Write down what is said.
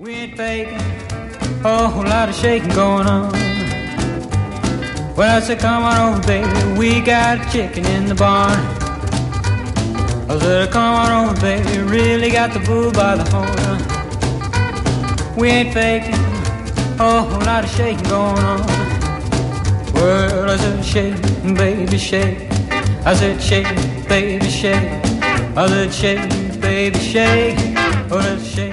We ain't faking, a whole lot of shaking going on. Well, I said, come on over, baby, we got a chicken in the barn. I said, come on over, baby, really got the bull by the horn. We ain't faking, a whole lot of shaking going on. Well, I said, shake, baby, shake. I said, shake, baby, shake. I said, shake, baby, shake. Oh, let's shake.